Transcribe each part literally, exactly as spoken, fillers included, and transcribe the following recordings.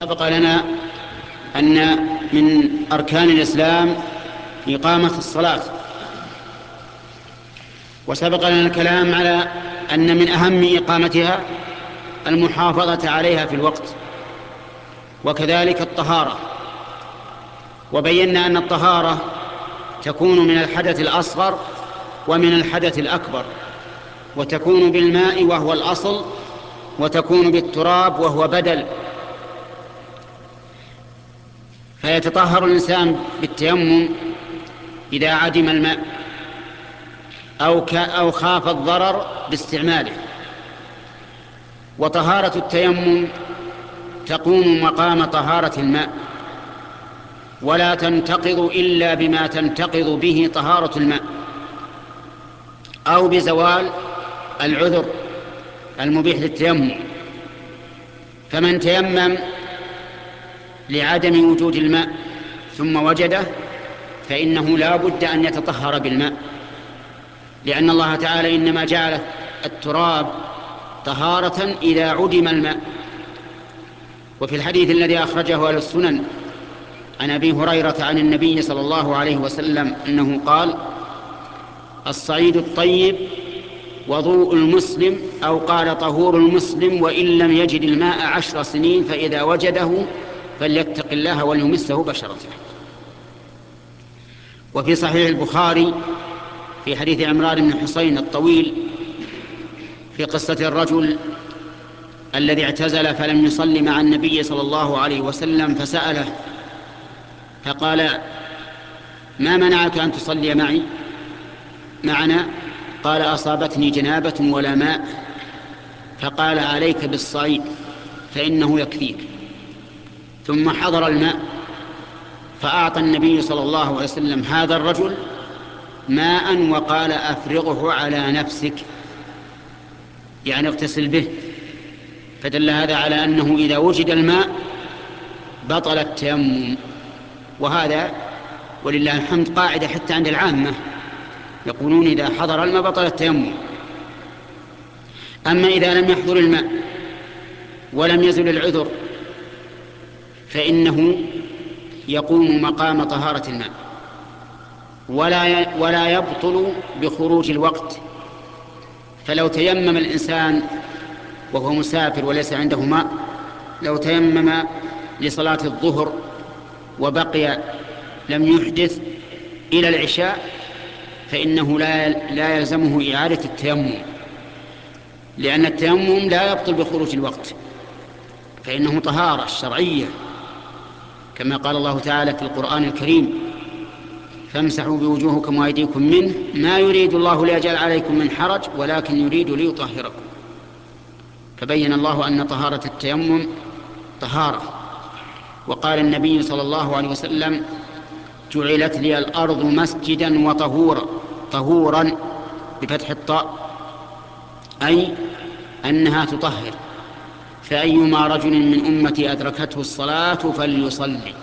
سبق لنا أن من أركان الإسلام إقامة الصلاة، وسبق لنا الكلام على أن من أهم إقامتها المحافظة عليها في الوقت، وكذلك الطهارة. وبينا أن الطهارة تكون من الحدث الأصغر ومن الحدث الأكبر، وتكون بالماء وهو الأصل، وتكون بالتراب وهو بدل. فيتطهر الإنسان بالتيمم إذا عدم الماء أو, أو خاف الضرر باستعماله. وطهارة التيمم تقوم مقام طهارة الماء، ولا تنتقض إلا بما تنتقض به طهارة الماء، أو بزوال العذر المبيح للتيمم. فمن تيمم لعدم وجود الماء ثم وجده فإنه لا بد أن يتطهر بالماء، لأن الله تعالى إنما جعل التراب طهارة إذا عدم الماء. وفي الحديث الذي أخرجه أهل السنن عن أبي هريرة عن النبي صلى الله عليه وسلم أنه قال: الصعيد الطيب وضوء المسلم، أو قال طهور المسلم وإن لم يجد الماء عشر سنين، فإذا وجده فليتق الله وليمسه بشرته. وفي صحيح البخاري في حديث عمران بن حسين الطويل في قصة الرجل الذي اعتزل فلم يصلي مع النبي صلى الله عليه وسلم، فسأله فقال: ما منعك أن تصلي معي معنا؟ قال: أصابتني جنابة ولا ماء. فقال: عليك بالصعيد فإنه يكفيك. ثم حضر الماء، فأعطى النبي صلى الله عليه وسلم هذا الرجل ماء وقال: أفرغه على نفسك، يعني اغتسل به. فدل هذا على أنه إذا وجد الماء بطل التيمم. وهذا ولله الحمد قاعدة حتى عند العامة، يقولون إذا حضر الماء بطل التيمم. أما إذا لم يحضر الماء ولم يزل العذر فإنه يقوم مقام طهارة الماء، ولا ولا يبطل بخروج الوقت. فلو تيمم الإنسان وهو مسافر وليس عنده ماء، لو تيمم لصلاة الظهر وبقي لم يحدث إلى العشاء فإنه لا لا يلزمه إعادة التيمم، لأن التيمم لا يبطل بخروج الوقت، فإنه طهارة شرعية، كما قال الله تعالى في القرآن الكريم: فامسحوا بوجوهكم وأيديكم منه ما يريد الله ليجعل عليكم من حرج ولكن يريد ليطهركم. فبين الله أن طهارة التيمم طهارة. وقال النبي صلى الله عليه وسلم: جعلت لي الأرض مسجدا وطهورا، طهورا بفتح الطاء، أي أنها تطهر. فأيما رجل من أمتي أدركته الصلاة فليصلي.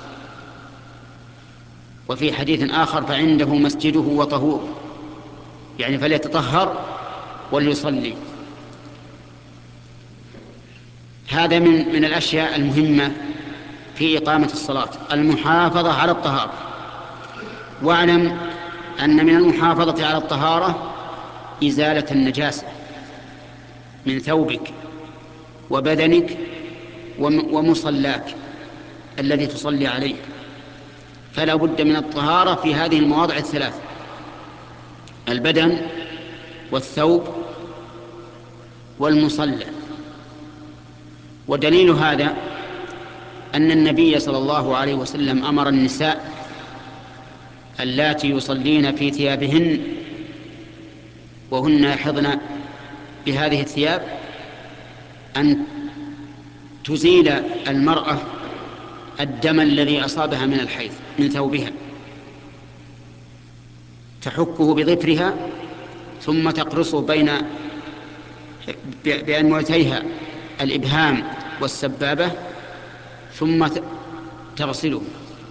وفي حديث آخر: فعنده مسجده وطهور، يعني فليتطهر وليصلي. هذا من من الأشياء المهمة في إقامة الصلاة، المحافظة على الطهارة. واعلم أن من المحافظة على الطهارة إزالة النجاسة من ثوبك وبدنك ومصلاك الذي تصلي عليه، فلا بد من الطهارة في هذه المواضع الثلاث: البدن والثوب والمصلى. ودليل هذا أن النبي صلى الله عليه وسلم أمر النساء اللاتي يصلين في ثيابهن وهن يحضن بهذه الثياب أن تزيل المرأة الدم الذي أصابها من الحيض من ثوبها، تحكه بظفرها ثم تقرصه بين بأنملتيها الإبهام والسبابة ثم تغسله.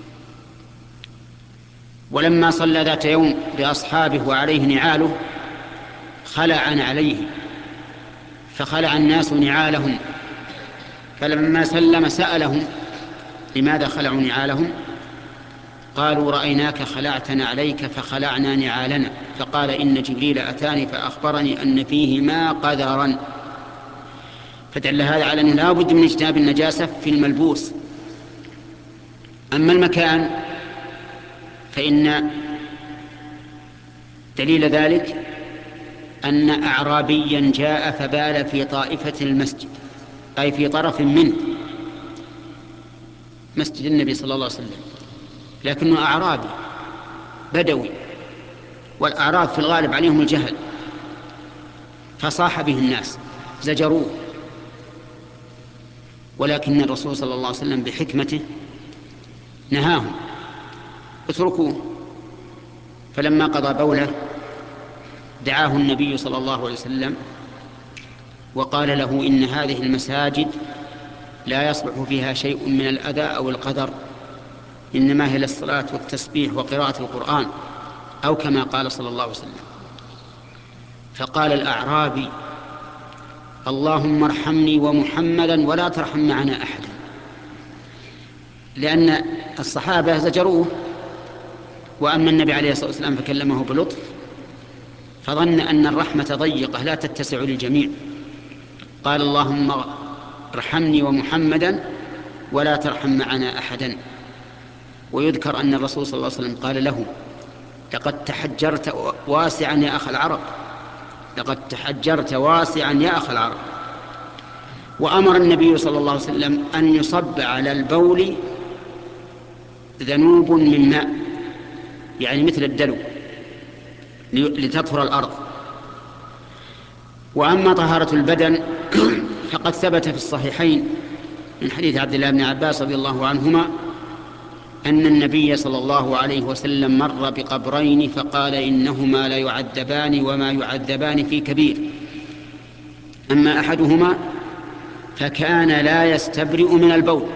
ولما صلى ذات يوم بأصحابه وعليه نعاله خلع عليه، فخلع الناس نعالهم، فلما سلم سألهم لماذا خلعوا نعالهم؟ قالوا رأيناك خلعتنا عليك فخلعنا نعالنا، فقال إن جبريل أتاني فأخبرني أن فيهما قذرا. فدل هذا على أنه لا بد من اجتناب النجاسة في الملبوس. أما المكان فإن دليل ذلك أن أعرابيا جاء فبال في طائفة المسجد، أي في طرف منه، مسجد النبي صلى الله عليه وسلم، لكنه أعرابي بدوي، والأعراب في الغالب عليهم الجهل، فصاح به الناس زجروه، ولكن الرسول صلى الله عليه وسلم بحكمته نهاهم اتركوه. فلما قضى بوله دعاه النبي صلى الله عليه وسلم وقال له إن هذه المساجد لا يصلح فيها شيء من الأذى أو القدر، إنما هي للصلاة والتسبيح وقراءة القرآن، أو كما قال صلى الله عليه وسلم. فقال الأعرابي اللهم ارحمني ومحمدا ولا ترحم معنا أحدا، لأن الصحابة زجروه، وأما النبي عليه الصلاة والسلام فكلمه بلطف، فظن أن الرحمة ضيقة لا تتسع للجميع، قال اللهم ارحمني ومحمدا ولا ترحم معنا أحدا. ويذكر أن الرسول صلى الله عليه وسلم قال له لقد تحجرت واسعا يا أخ العرب، لقد تحجرت واسعا يا أخ العرب. وأمر النبي صلى الله عليه وسلم أن يصب على البول ذنوب من ماء، يعني مثل الدلو، لتطهر الأرض. وأما طهارة البدن فقد ثبت في الصحيحين من حديث عبد الله بن عباس رضي الله عنهما أن النبي صلى الله عليه وسلم مر بقبرين فقال إنهما لا يعذبان وما يعذبان في كبير، أما أحدهما فكان لا يستبرئ من البول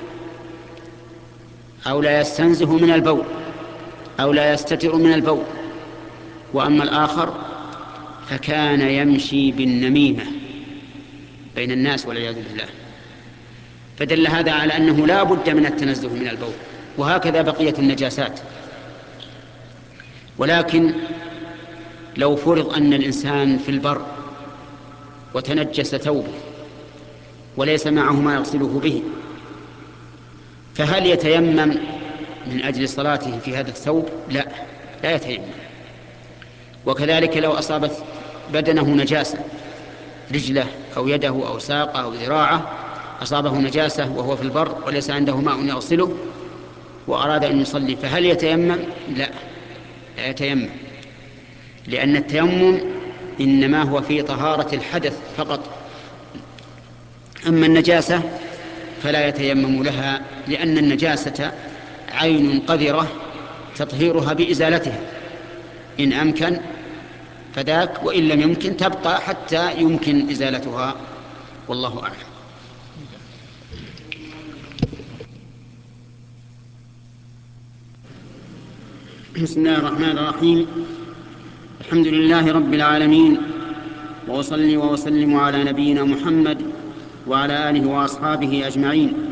أو لا يستنزه من البول أو لا يستتر من البول، وأما الآخر فكان يمشي بالنميمة بين الناس والعياذ بالله. فدل هذا على أنه لا بد من التنزه من البول، وهكذا بقية النجاسات. ولكن لو فرض أن الإنسان في البر وتنجس ثوبه وليس معه ما يغسله به، فهل يتيمم من أجل صلاته في هذا الثوب؟ لا، لا يتيمم. وكذلك لو أصابت بدنه نجاسة، رجله أو يده أو ساقه أو ذراعه أصابه نجاسة وهو في البر وليس عنده ماء يغسله وأراد أن يصلي، فهل يتيمم؟ لا، لا يتيمم، لأن التيمم إنما هو في طهارة الحدث فقط. أما النجاسة فلا يتيمم لها، لأن النجاسة عين قذرة تطهيرها بإزالتها، إن أمكن فذاك، وإن لم يمكن تبقى حتى يمكن إزالتها، والله أعلم. بسم الله الرحمن الرحيم، الحمد لله رب العالمين، وأصلي وأسلم على نبينا محمد وعلى آله وأصحابه أجمعين.